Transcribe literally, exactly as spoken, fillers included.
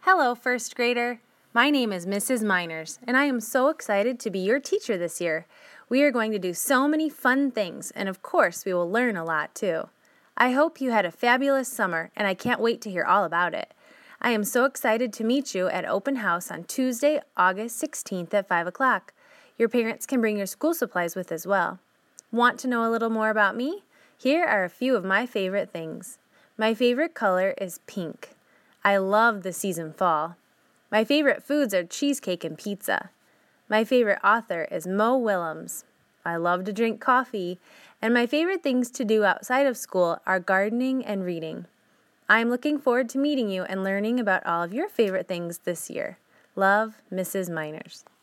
Hello, first grader. My name is Missus Miners, and I am so excited to be your teacher this year. We are going to do so many fun things, and of course, we will learn a lot too. I hope you had a fabulous summer, and I can't wait to hear all about it. I am so excited to meet you at Open House on Tuesday, August sixteenth at five o'clock. Your parents can bring your school supplies with as well. Want to know a little more about me? Here are a few of my favorite things. My favorite color is pink. I love the season fall. My favorite foods are cheesecake and pizza. My favorite author is Mo Willems. I love to drink coffee, and my favorite things to do outside of school are gardening and reading. I am looking forward to meeting you and learning about all of your favorite things this year. Love, Missus Miners.